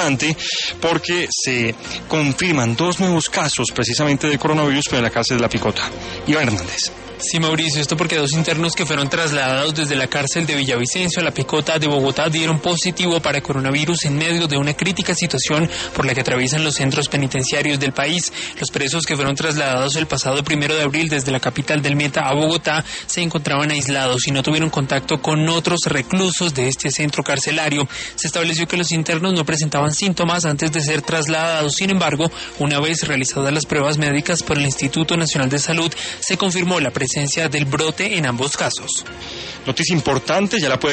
importante porque se confirman 2 nuevos casos precisamente de coronavirus en la cárcel de La Picota. Iván Hernández. Sí, Mauricio, esto porque 2 internos que fueron trasladados desde la cárcel de Villavicencio a La Picota de Bogotá dieron positivo para coronavirus en medio de una crítica situación por la que atraviesan los centros penitenciarios del país. Los presos que fueron trasladados el pasado 1 de abril desde la capital del Meta a Bogotá se encontraban aislados y no tuvieron contacto con otros reclusos de este centro carcelario. Se estableció que los internos no presentaban síntomas antes de ser trasladados. Sin embargo, una vez realizadas las pruebas médicas por el Instituto Nacional de Salud, se confirmó la presencia del brote en ambos casos. Noticia importante, ya la puede